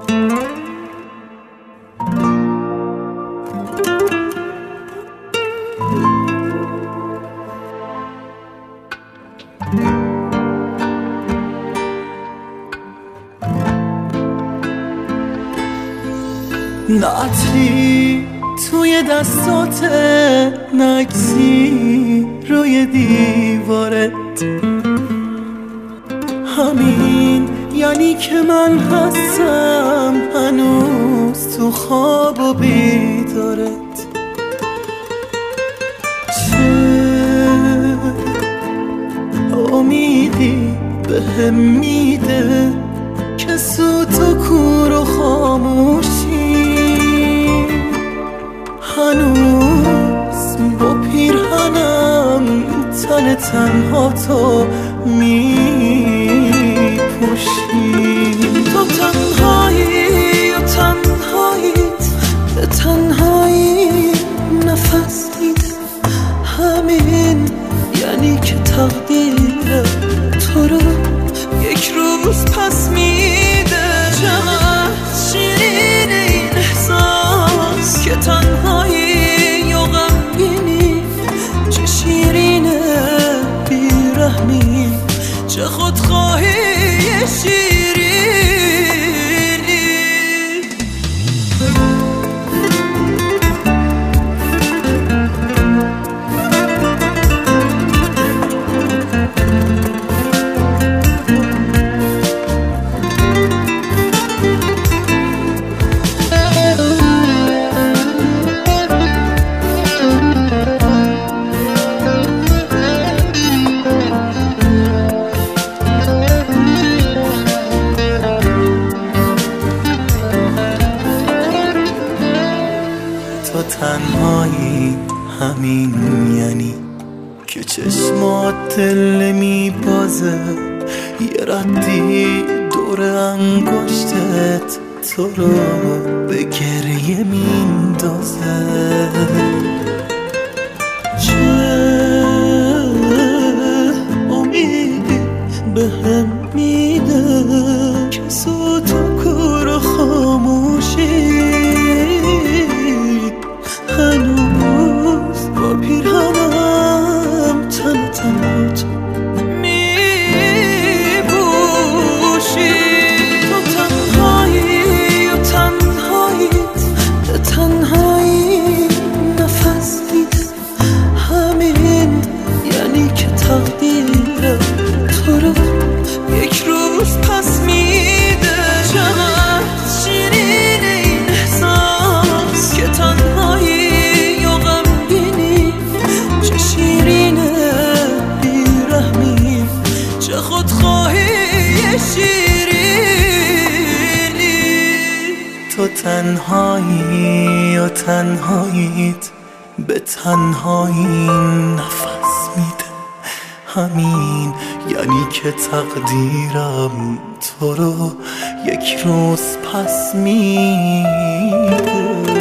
نعطی توی دستات، نگسی روی دیوارت. همین یعنی که من هستم هنوز تو خواب و بیدارت. چه امیدی به هم میده که سوت و کور و خاموشی، هنوز با پیرهنم تن تنها تو میپوشی. تو تنهایی و تنهاییت به تنهایی نفس میده. همین یعنی که تقدیر تو رو یک روز پس میده. چقدر شیرین این احساس که تنهایی و غمگینی، چه شیرینه بیرحمی، چه خودخواهی شیرینی. تو تنهایی، همین یعنی که چشمات دل میبازه. یه ردی دور انگشتت تو رو به گریه میندازه. چه امیدی به هم میده که صوت و کور و خاموشی، هنوز با پیرهنم تن تنت میپوشی. تو تنهایی و تنهاییت به تنهایی نفس میده. همین یعنی که تقدیر تو رو یک روز پس میده. چقدر شیرین این احساس که تنهایی تو تنهایی و تنهاییت به تنهایی نفس میده. همین یعنی که تقدیرم تو رو یک روز پس میده.